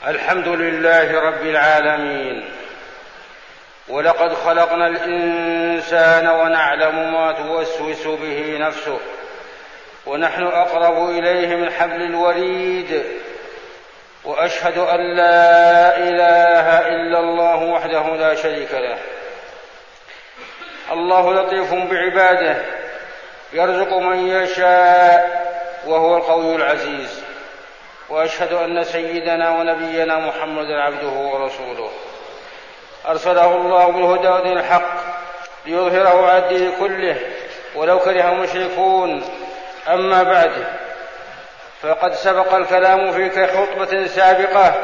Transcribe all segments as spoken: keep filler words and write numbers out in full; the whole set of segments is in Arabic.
الحمد لله رب العالمين. ولقد خلقنا الإنسان ونعلم ما توسوس به نفسه ونحن أقرب إليه من حبل الوريد. وأشهد أن لا إله إلا الله وحده لا شريك له. الله لطيف بعباده يرزق من يشاء وهو القوي العزيز. وأشهد أن سيدنا ونبينا محمدا عبده ورسوله أرسله الله بالهدى ودين الحق ليظهره على الدين كله ولو كره المشركون. أما بعد، فقد سبق الكلام في خطبة سابقة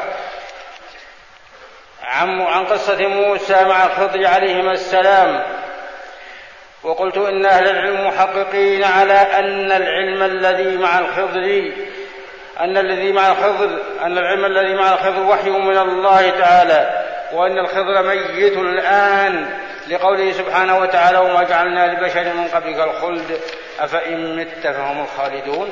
عن قصة موسى مع الخضر عليهما السلام، وقلت إن أهل العلم محققين على أن العلم الذي مع الخضر أن الذي مع الخضر أن العلم الذي مع الخضر وحي من الله تعالى، وأن الخضر ميت الآن، لقوله سبحانه وتعالى: وما جعلنا لبشر من قبلك الخلد أفإن مت فهم الخالدون.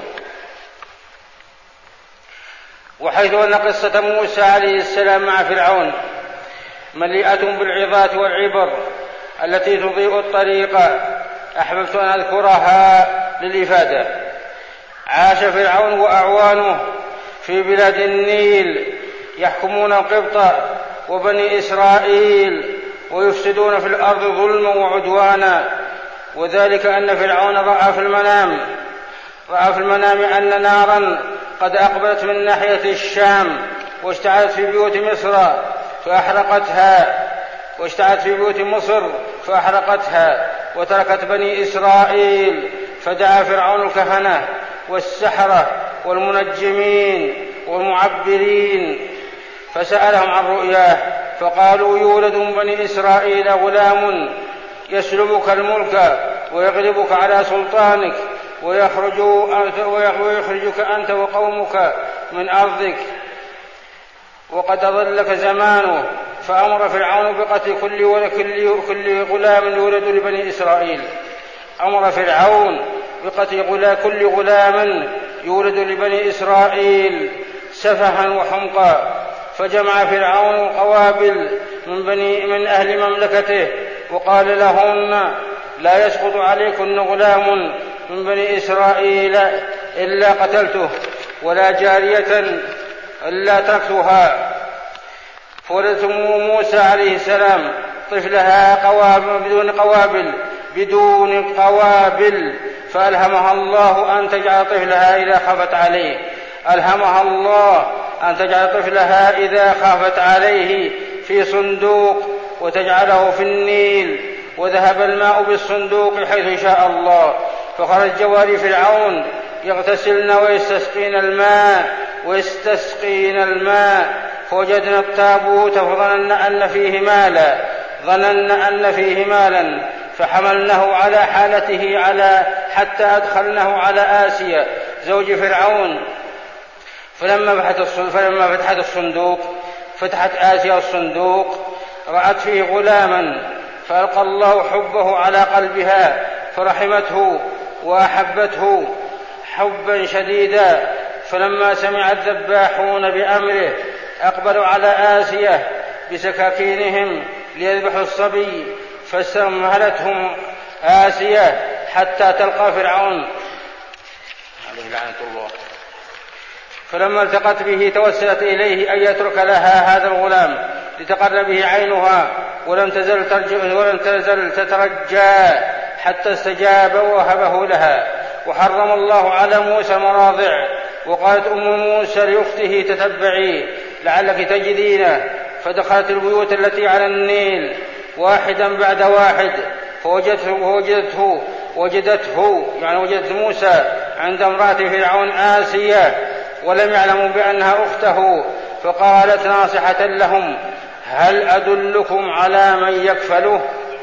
وحيث أن قصة موسى عليه السلام مع فرعون مليئة بالعظات والعبر التي تضيء الطريق، أحببت أن أذكرها للإفادة. عاش فرعون وأعوانه في بلاد النيل يحكمون القبط وبني إسرائيل ويفسدون في الأرض ظلما وعدوانا، وذلك أن فرعون رأى في المنام رأى في المنام أن نارا قد أقبلت من ناحية الشام واشتعلت في بيوت مصر فأحرقتها واشتعلت في بيوت مصر فأحرقتها وتركت بني إسرائيل. فدعا فرعون الكهنة والسحرة والمنجمين والمعبرين فسألهم عن رؤياه، فقالوا: يولد من بني إسرائيل غلام يسلبك الملك ويغلبك على سلطانك ويخرجك أنت وقومك من أرضك، وقد أضلك زمانه. فأمر فرعون بقتل كل وكل كل غلام يولد لبني إسرائيل أمر فرعون بقتل كل غلام يولد لبني إسرائيل سفها وحمقا. فجمع فرعون القوابل من, بني من أهل مملكته وقال لهن: لا يسقط عليكن غلام من بني إسرائيل إلا قتلته، ولا جارية إلا تركتها. فولدت موسى عليه السلام طفلها قوابل بدون قوابل بدون قوابل فألهمها الله أن تجعل طفلها إذا خافت عليه ألهمها الله أن تجعل طفلها إذا خافت عليه في صندوق وتجعله في النيل، وذهب الماء بالصندوق حيث شاء الله. فخرج جواري فرعون يغتسلن ويستسقين الماء ويستسقين الماء فوجدنا التابوت فظنن أن فيه مالا ظنن أن فيه مالا فحملناه على حالته على حتى أدخلناه على آسيا زوج فرعون. فلما فتحت فلما فتحت الصندوق فتحت آسيا الصندوق رأت فيه غلاما، فألقى الله حبه على قلبها فرحمته وأحبته حبا شديدا. فلما سمع الذباحون بأمره أقبلوا على آسيا بسكاكينهم ليذبحوا الصبي، فاستمهلتهم آسيا حتى تلقى فرعون عليه لعنة الله. فلما التقت به توسلت إليه أن يترك لها هذا الغلام لتقر به عينها، ولم تزل, ولم تزل تترجى حتى استجاب ووهبه لها. وحرم الله على موسى مراضع، وقالت أم موسى لأخته: تتبعي لعلك تجدينه. فدخلت البيوت التي على النيل واحدا بعد واحد فوجدته ووجدته وجدته يعني وجدت موسى عند امرأة فرعون آسيا ولم يعلموا بأنها أخته. فقالت ناصحة لهم: هل أدلكم على من يكفله؟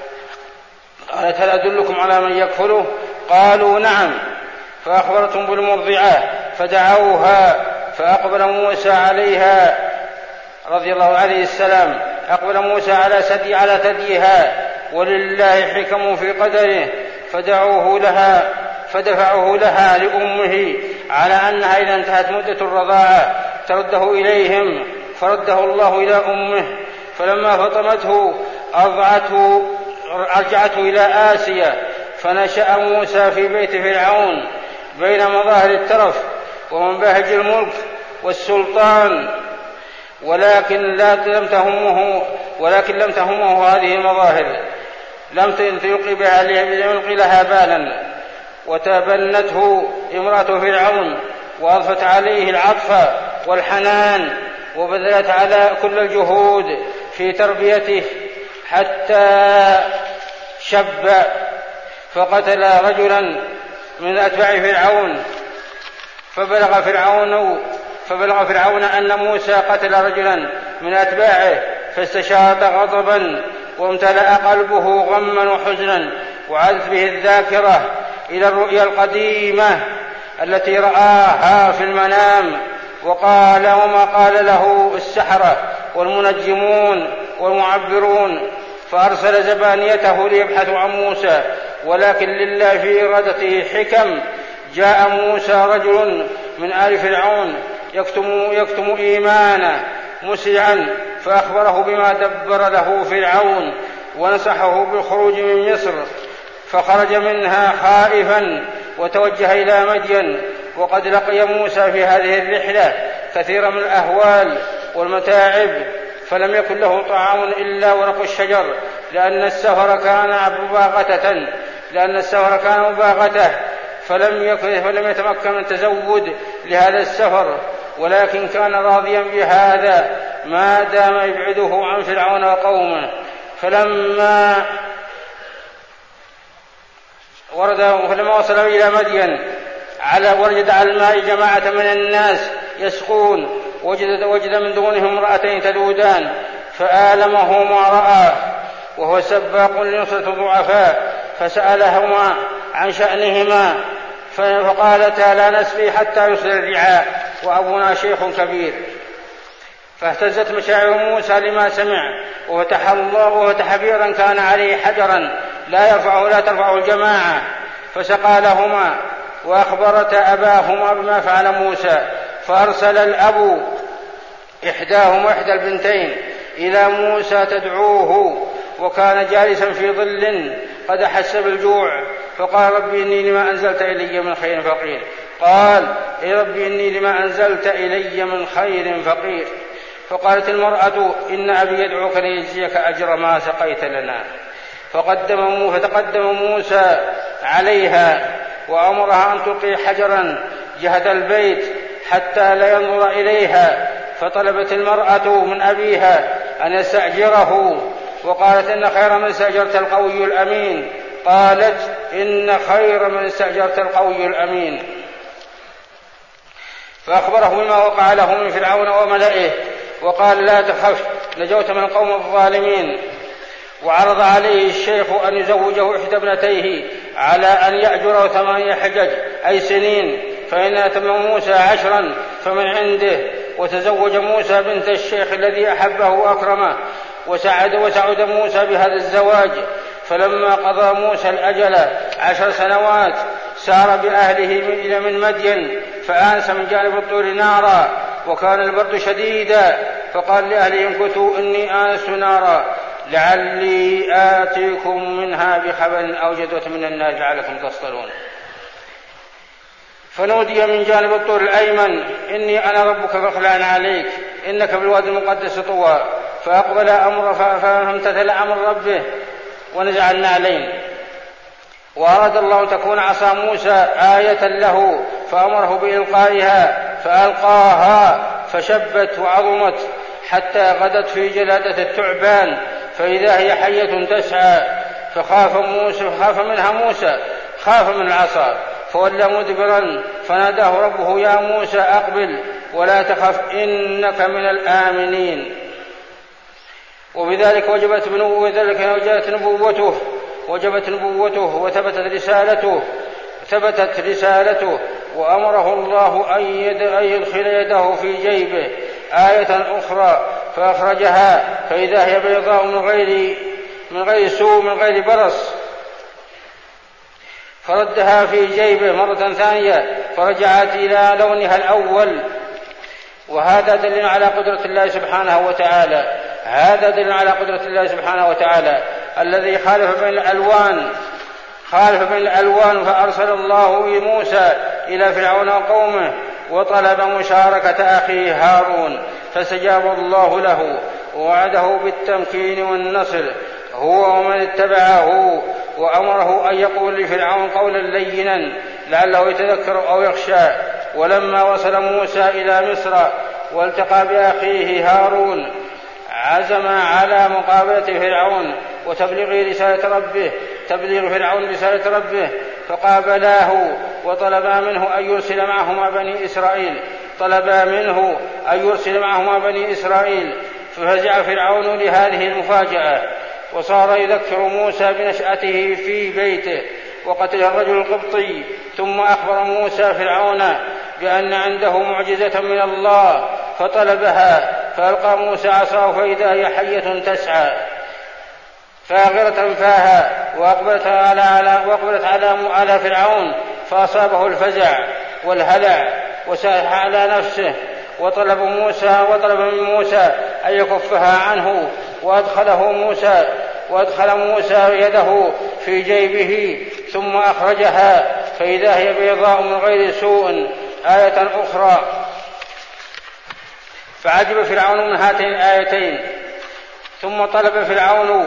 قالت: هل أدلكم على من يكفله؟ قالوا: نعم. فأخبرتم بالمرضعة فدعوها، فأقبل موسى عليها رضي الله عليه السلام أقبل موسى على ثدي على ثديها، ولله حكم في قدره، فدعوه لها فدفعه لها لأمه على أنها إذا انتهت مدة الرضاعة ترده إليهم فرده الله إلى أمه، فلما فطمته أرجعته, أرجعته إلى آسيا، فنشأ موسى في بيت فرعون بين مظاهر الترف ومنبهج الملك والسلطان، ولكن لا لم تهمه ولكن لم تهمه هذه المظاهر، لم يلقي لها بالا. وتبنته امرأة فرعون وأضفت عليه العطف والحنان، وبذلت على كل الجهود في تربيته حتى شب، فقتل رجلا من أتباع فرعون، فبلغ فرعون فبلغ فرعون أن موسى قتل رجلا من أتباعه، فاستشاط غضبا وامتلأ قلبه غما وحزنا، وعادت به الذاكرة إلى الرؤيا القديمة التي رآها في المنام، وقال وما قال له السحرة والمنجمون والمعبرون، فأرسل زبانيته ليبحثوا عن موسى، ولكن لله في إرادته حكم. جاء موسى رجل من آل فرعون يكتم, يكتم إيمانه مسرعا، فأخبره بما دبر له فرعون ونصحه بالخروج من مصر، فخرج منها خائفا وتوجه إلى مدين. وقد لقي موسى في هذه الرحلة كثير من الأهوال والمتاعب، فلم يكن له طعام إلا ورق الشجر، لأن السفر كان مباغتة لأن السفر كان مباغته فلم يكن فلم يتمكن من تزود لهذا السفر، ولكن كان راضيا بهذا ما دام يبعده عن فرعون وقومه. فلما ورد فلما وصل إلى مدين على وجد على الماء جماعة من الناس يسقون، وجد, وجد من دونهم امرأتين تذودان، فآلمه ما رأى، وهو سباق لنصرة الضعفاء، فسألهما عن شأنهما، فقالتا لا نسقي حتى يصل الرعاء وأبونا شيخ كبير. فاهتزت مشاعر موسى لما سمع، وفتح الله وفتح بئرا كان عليه حجرا لا يرفعه لا ترفعه الجماعة، فسقى لهما، وأخبرت أباهما بما فعل موسى، فأرسل الأب إحداهما إحدى البنتين إلى موسى تدعوه، وكان جالسا في ظل قد أحس بالجوع، فقال ربي إني لما أنزلت إلي من خير فقير. قال إي ربي إني لما أنزلت إلي من خير فقير. فقالت المرأة إن أبي يدعوك ليجزيك أجر ما سقيت لنا. فقدم فتقدم موسى عليها وأمرها أن تلقي حجرا جهة البيت حتى لا ينظر إليها، فطلبت المرأة من أبيها أن يستأجره، وقالت إن خير من استأجرت القوي الأمين. قالت إن خير من استأجرت القوي الأمين. فأخبره بما وقع له من فرعون وملئه، وقال لا تخف نجوت من القوم الظالمين. وعرض عليه الشيخ أن يزوجه إحدى ابنتيه على أن يأجره ثمانية حجج أي سنين، فإن أتم موسى عشرا فمن عنده. وتزوج موسى بنت الشيخ الذي أحبه وأكرمه، وسعد وسعد موسى بهذا الزواج. فلما قضى موسى الأجل عشر سنوات سار بأهله إلى من مدين، فآنس من جانب الطور نارا، وكان البرد شديدا، فقال لأهله امكثوا إني آنست نارا لعلي آتيكم منها بخبر أو جذوة من النار لعلكم تصطلون. فنودي من جانب الطور الأيمن إني أنا ربك فاخلع عليك إنك بالوادي المقدس طوى. فأقبل أمر فامتثل أمر ربه ونزع النعلين. وأراد الله أن تكون عصا موسى آية له، فأمره بإلقائها فألقاها فشبت وعظمت حتى غدت في جلادة الثعبان، فإذا هي حية تسعى. فخاف موسى خاف منها موسى خاف من العصا، فولى مدبرا، فناداه ربه يا موسى أقبل ولا تخف إنك من الآمنين. وبذلك وجبت وجبت نبوته وجبت نبوته وثبتت رسالته ثبتت رسالته وأمره الله أن يدخل يده في جيبه آية أخرى، فأخرجها فإذا هي بيضاء من غير من غير سوء من غير برص، فردها في جيبه مرة ثانية فرجعت إلى لونها الأول. وهذا دليل على قدرة الله سبحانه وتعالى هذا دليل على قدرة الله سبحانه وتعالى الذي خالف بين الألوان خالف بين الألوان فأرسل الله موسى إلى فرعون وقومه وطلب مشاركة أخيه هارون فاستجاب الله له ووعده بالتمكين والنصر هو ومن اتبعه وأمره أن يقول لفرعون قولا لينا لعله يتذكر أو يخشى. ولما وصل موسى إلى مصر والتقى بأخيه هارون عزم على مقابلة فرعون وتبليغ رسالة ربه تبليغ فرعون رسالة ربه فقابلاه وطلبا منه أن يرسل معهما بني إسرائيل طلبا منه أن يرسل معهما بني إسرائيل ففزع فرعون لهذه المفاجأة وصار يذكر موسى بنشأته في بيته وقتل الرجل القبطي. ثم أخبر موسى فرعون بأن عنده معجزة من الله فطلبها فألقى موسى عصاه فإذا هي حية تسعى فاغرة فاها وأقبلت على, على, وأقبلت على, على فرعون فأصابه الفزع والهلع وساح على نفسه وطلب موسى وطلب من موسى أن يكفها عنه وأدخله موسى وأدخل موسى يده في جيبه ثم أخرجها فإذا هي بيضاء من غير سوء. آية أخرى فعجب فرعون من هاتين الآيتين ثم طلب فرعون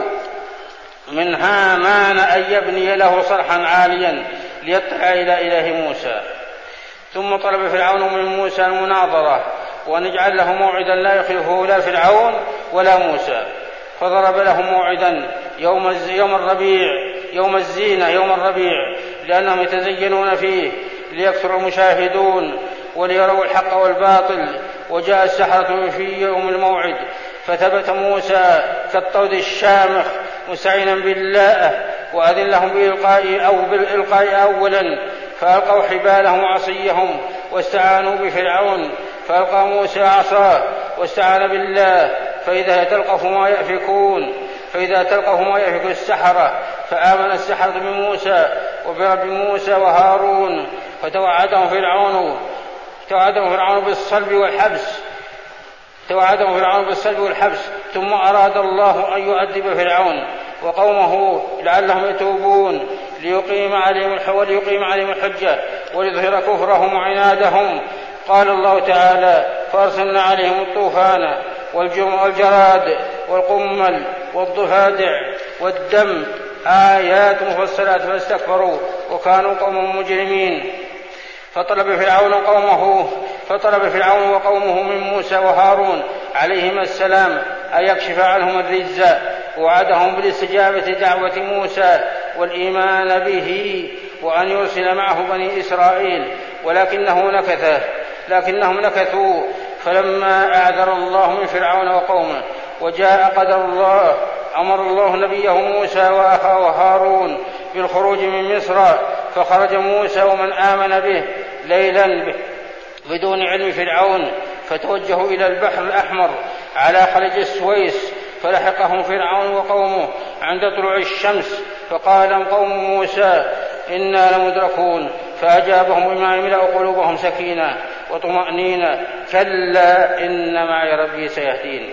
من هامان أن يبني له صرحا عاليا ليطلع إلى إله موسى. ثم طلب فرعون من موسى المناظرة وأن يجعل له موعدا لا يخلفه لا فرعون ولا موسى فضرب لهم موعدا يوم, يوم الربيع يوم الزينة يوم الربيع لأنهم يتزينون فيه ليكثر المشاهدون وليروا الحق والباطل. وجاء السحرة في يوم الموعد فثبت موسى كالطود الشامخ مستعينا بالله وأذن لهم بالإلقاء أو بالإلقاء أولا فألقوا حبالهم وعصيهم واستعانوا بفرعون فألقى موسى عصاه واستعان بالله فإذا تلقف ما يأفكون فإذا تلقف ما يأفك السحرة فآمن السحرة بموسى وبرب موسى وهارون فتوعدهم فرعون توعدهم فرعون بالصلب والحبس توعدهم فرعون بالصلب والحبس ثم أراد الله أن يؤدب فرعون وقومه لعلهم يتوبون ليقيم عليهم وليقيم عليهم الحجة وليظهر كفرهم وعنادهم. قال الله تعالى فأرسلنا عليهم الطوفان والجراد والقمل والضفادع والدم آيات مفصلات فاستكبروا وكانوا قوم مجرمين. فطلب فرعون قومه فطلب فرعون وقومه من موسى وهارون عليهما السلام أن يكشف عنهم الرجز ووعدهم بالاستجابة دعوة موسى والإيمان به وأن يرسل معه بني إسرائيل ولكنه نكث لكنهم نكثوا فلما أعذر الله من فرعون وقومه وجاء قدر الله أمر الله نبيه موسى وأخاه هارون بالخروج من مصر فخرج موسى ومن آمن به ليلا به بدون علم فرعون فتوجهوا إلى البحر الأحمر على خليج السويس فلحقهم فرعون وقومه عند طلوع الشمس فقال قوم موسى إنا لمدركون فأجابهم بما يملأ قلوبهم سكينة وطمأنينة كلا إن معي ربي سيهدين.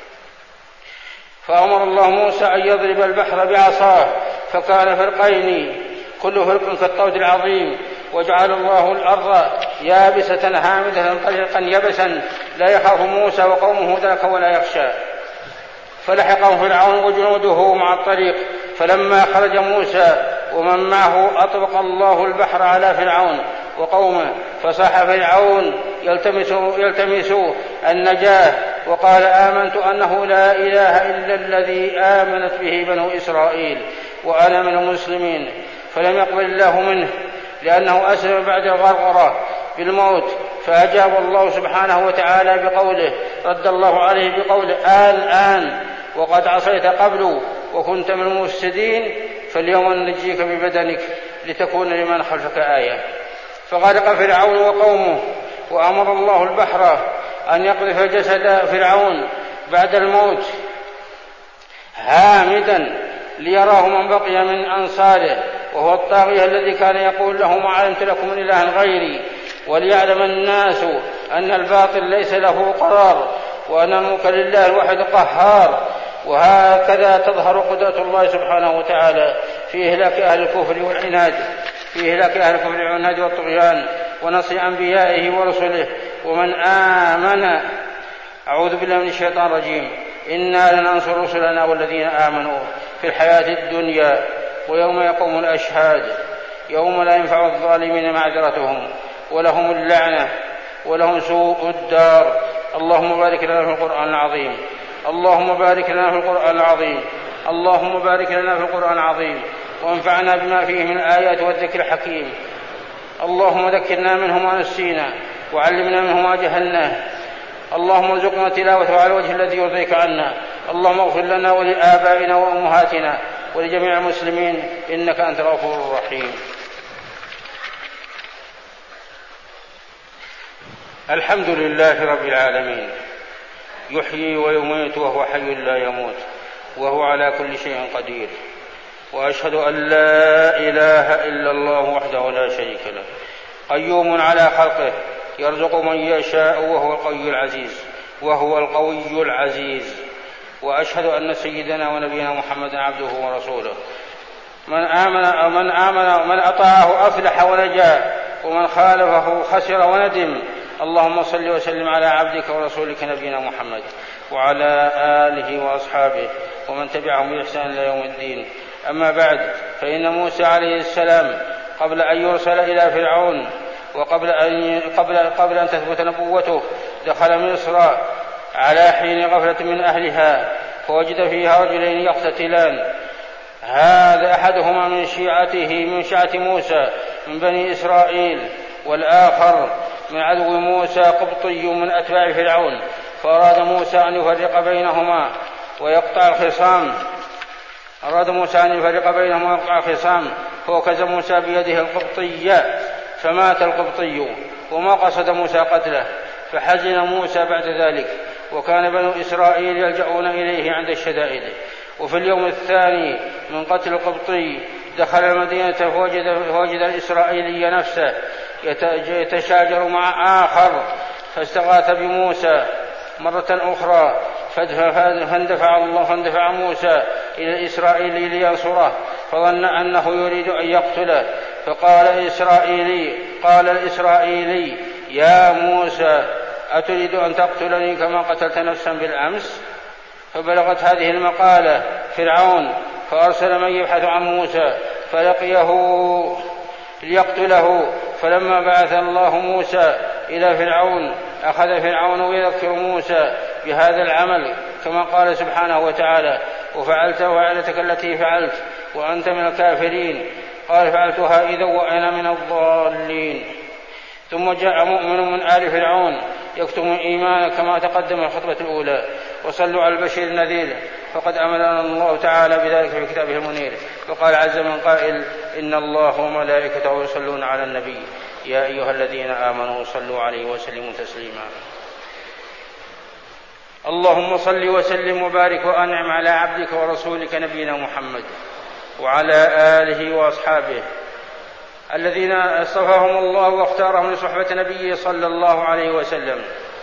فأمر الله موسى أن يضرب البحر بعصاه فكان فرقين كل فرق كالطود العظيم وجعل الله الأرض يابسة هامدة طريقا يبسا لا يخاف موسى وقومه ذاك ولا يخشى. فلحقهم فرعون وجنوده مع الطريق فلما خرج موسى ومن معه أطبق الله البحر على فرعون وقومه فصاح فرعون يلتمس, يلتمس النجاة وقال آمنت أنه لا إله إلا الذي آمنت به بنو إسرائيل وأنا من المسلمين. فلم يقبل الله منه لأنه أسلم بعد الغرغرة بالموت فأجاب الله سبحانه وتعالى بقوله رد الله عليه بقوله الآن وقد عصيت قبل وكنت من المفسدين فاليوم ننجيك ببدنك لتكون لمن خلفك آية. فغرق فرعون وقومه وأمر الله البحر أن يقذف جسد فرعون بعد الموت هامدا ليراه من بقي من أنصاره وهو الطاغية الذي كان يقول له ما علمت لكم من إله غيري وليعلم الناس أن الباطل ليس له قرار، وأن الملك لله الواحد القهار. وهكذا تظهر قدرة الله سبحانه وتعالى في إهلاك أهل الكفر والعناد في إهلاك أهل الكفر والعناد والطغيان ونصر أنبيائه ورسله. ومن آمن أعوذ بالله من الشيطان الرجيم إنا لننصر رسلنا والذين آمنوا في الحياة الدنيا ويوم يقوم الأشهاد يوم لا ينفع الظالمين معذرتهم ولهم اللعنة ولهم سوء الدار. اللهم بارك لنا في القرآن العظيم اللهم بارك لنا في القرآن العظيم اللهم بارك لنا في القرآن العظيم وانفعنا بما فيه من الآيات والذكر الحكيم. اللهم ذكرنا منه ما نسينا وعلمنا منه ما جهلناه. اللهم ارزقنا تلاوته على الوجه الذي يرضيك عنا. اللهم اغفر لنا ولآبائنا وأمهاتنا ولجميع المسلمين إنك أنت الغفور الرحيم. الحمد لله رب العالمين يحيي ويميت وهو حي لا يموت وهو على كل شيء قدير. وأشهد أن لا إله إلا الله وحده لا شريك له قيوم على خلقه يرزق من يشاء وهو القوي العزيز وهو القوي العزيز. وأشهد أن سيدنا ونبينا محمدا عبده ورسوله. من آمن من آمن من أطاعه أفلح ونجا ومن خالفه خسر وندم. اللهم صل وسلم على عبدك ورسولك نبينا محمد وعلى آله وأصحابه ومن تبعهم بإحسان إلى يوم الدين. أما بعد، فإن موسى عليه السلام قبل أن يرسل إلى فرعون وقبل أن, قبل, قبل أن تثبت نبوته دخل مصر على حين غفلة من أهلها فوجد فيها رجلين يقتتلان. هذا أحدهما من شيعته من شيعة موسى من بني إسرائيل والآخر من عدو موسى قبطي من أتباع فرعون. فأراد موسى أن يفرق بينهما ويقطع الخصام أراد موسى أن يفرق بينهما ويقطع الخصام فوكز موسى بيده القبطية فمات القبطي وما قصد موسى قتله. فحزن موسى بعد ذلك وكان بنو إسرائيل يلجؤون إليه عند الشدائد. وفي اليوم الثاني من قتل القبطي دخل المدينة فوجد, فوجد الإسرائيلي نفسه يتشاجر مع آخر فاستغاث بموسى مرة أخرى فاندفع الله فاندفع موسى إلى الإسرائيلي لينصره فظن أنه يريد أن يقتله. فقال الإسرائيلي قال الإسرائيلي يا موسى أتريد أن تقتلني كما قتلت نفسا بالأمس؟ فبلغت هذه المقالة فرعون فأرسل من يبحث عن موسى فلقيه ليقتله. فلما بعث الله موسى إلى فرعون أخذ فرعون يذكر موسى بهذا العمل كما قال سبحانه وتعالى وفعلت فعلتك التي فعلت وأنت من الكافرين. قال فعلتها إذا وأنا من الضالين. ثم جاء مؤمن من آل فرعون يكتم الإيمان كما تقدم الخطبة الأولى. وصلوا على البشير النذير فقد أمرنا الله تعالى بذلك في كتابه المنير. وقال عز من قائل إن الله وملائكته يصلون على النبي يا أيها الذين آمنوا صلوا عليه وسلموا تسليما. اللهم صل وسلم وبارك وأنعم على عبدك ورسولك نبينا محمد وعلى آله وأصحابه الذين اصطفاهم الله واختارهم لصحبة نبيه صلى الله عليه وسلم.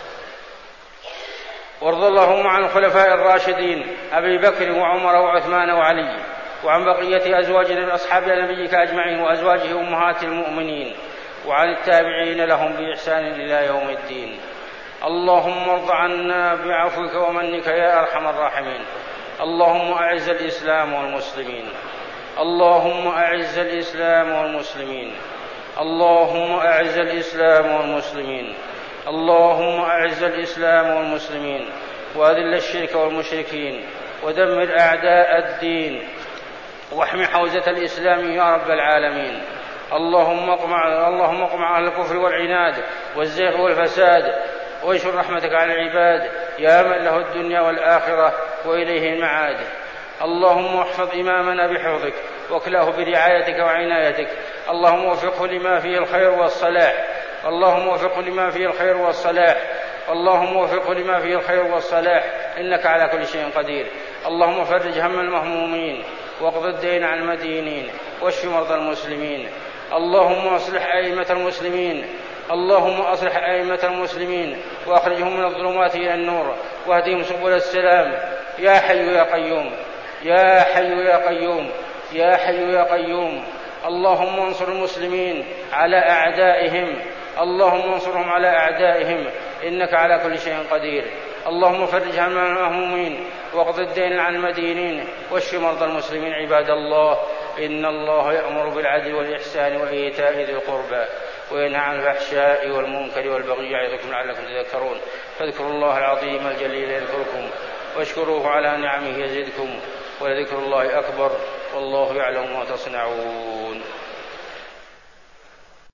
وارض اللهم عن الخلفاء الراشدين أبي بكر وعمر وعثمان وعلي وعن بقية أزواج أصحاب نبيك أجمعين وأزواجه أمهات المؤمنين وعن التابعين لهم بإحسان إلى يوم الدين. اللهم ارض عنا بعفوك ومنك يا أرحم الراحمين. اللهم أعز الإسلام والمسلمين اللهم أعز الإسلام والمسلمين اللهم أعز الإسلام والمسلمين اللهم أعز الإسلام والمسلمين وأذل الشرك والمشركين ودمر أعداء الدين واحمي حوزة الإسلام يا رب العالمين. اللهم اقمع اللهم اقمع أهل الكفر والعناد والزيغ والفساد وانشر رحمتك على العباد يا من له الدنيا والآخرة وإليه المعاد. اللهم احفظ إمامنا بحفظك واكلاه برعايتك وعنايتك. اللهم وفقه لما فيه الخير والصلاح اللهم وفقه لما فيه الخير والصلاح اللهم وفقه لما فيه الخير والصلاح إنك على كل شيء قدير. اللهم فرج هم المهمومين واقض الدين عن المدينين واشف مرضى المسلمين. اللهم اصلح أئمة المسلمين اللهم أصلح أئمة المسلمين وأخرجهم من الظلمات إلى النور واهدهم سبل السلام. يا حي يا قيوم، يا حي يا قيوم، يا حي يا قيوم. اللهم انصر المسلمين على أعدائهم، اللهم انصرهم على أعدائهم، إنك على كل شيء قدير. اللهم فرج هم المهمومين واقض الدين عن المدينين واشف مرضى المسلمين. عباد الله، إن الله يأمر بالعدل والإحسان وإيتاء ذي القربى وينهى عن الفحشاء والمنكر والبغي يعظكم لعلكم تذكرون. فاذكروا الله العظيم الجليل يذكركم واشكروه على نعمه يزدكم ولذكر الله أكبر والله يعلم ما تصنعون.